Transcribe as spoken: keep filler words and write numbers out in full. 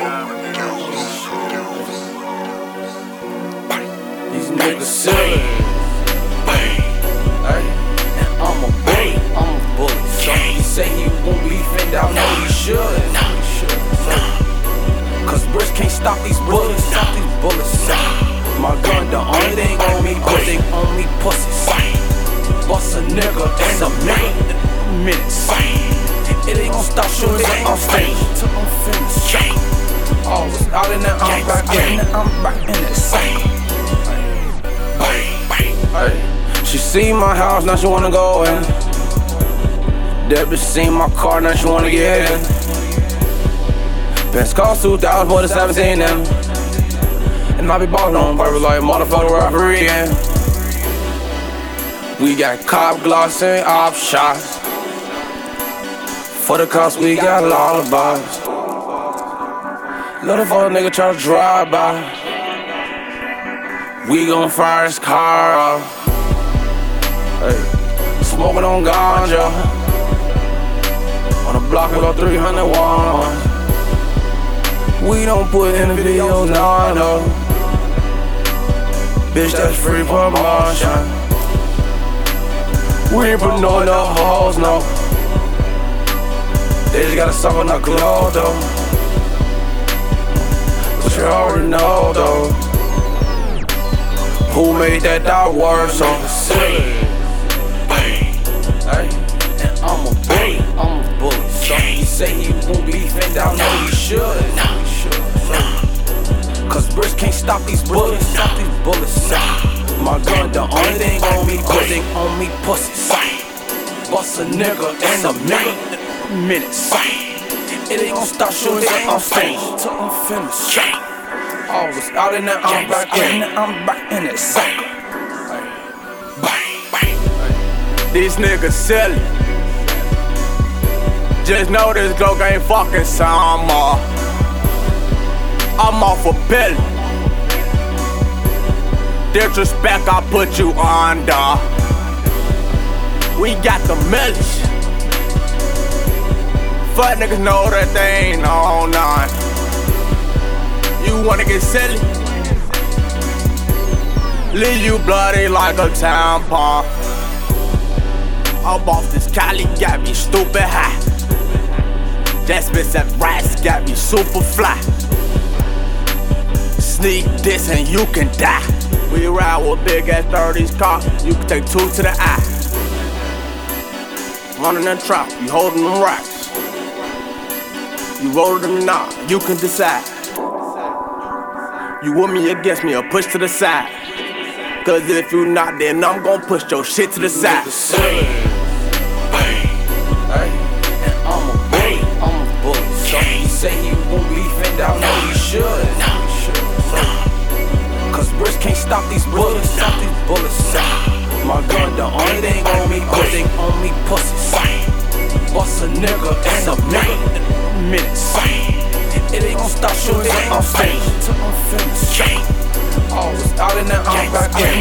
These niggas silly. Hey, and I'm a bully, I'm a bully. So he say he won't beef and I know he should. Cause bricks can't stop these bullets, stop these bullets. My gun, the only thing on me, pussy on me, pussy. Bust a nigga in a minute, minutes. It ain't gon' stop shooting till I'm finished, till I'm finished. Always out and now I'm back in, I'm back in it. Hey, she seen my house, now she wanna go in. That bitch seen my car, now she wanna get in. Benz cost two thousand for the seventeen M. And I be ballin' on purpose like motherfucker referee, yeah. We got cop gloss and op shots. For the cops, we got lullabies. Little fuck nigga try to drive by. We gon' fire his car up. Hey, smoking on ganja. On the block we go three hundred one. We don't put in the videos, no, no. Bitch, that's free promotion. We ain't putting no no hoes, no. They just gotta suck on the glow, though. But you already know, though. Who made that dog work so silly? Hey, and I'm a bully, I'm a bully. So he say he won't beef and I know he should. Cause bricks can't stop these bullets, stop these bullets. My gun, the only thing on me, pussy on me, pussy. Bust a nigga in a minute, minutes. It ain't gon' stop shooting till I'm finished, till I'm finished. Always out and now I'm back in, I'm back in it. These niggas silly. Just know this Glock ain't fucking summer. I'm off a Billy. Disrespect, I put you under. We got the millies. Fuck niggas know that they ain't on none. You wanna get silly? Leave you bloody like a tampon. I'm off this Cali, got me stupid high. That spits and rats got me super fly. Sneak this and you can die. We ride with big ass thirties car, you can take two to the eye. Running that trap, you holding them rocks. You rolling them now, you can decide. You with me against me or push to the side. Cause if you not, then I'm gon' push your shit to the side. Hey, and I'm a bully, I'm a bully. So he say he won't beef and I know he should. Cause bricks can't stop these bullets, stop these bullets. My gun, the only thing on me, pussy on me, pussy. Bust a nigga in a minute, minutes. It ain't gon' stop shooting till I'm finished, till I'm finished. Always out and now I'm back in,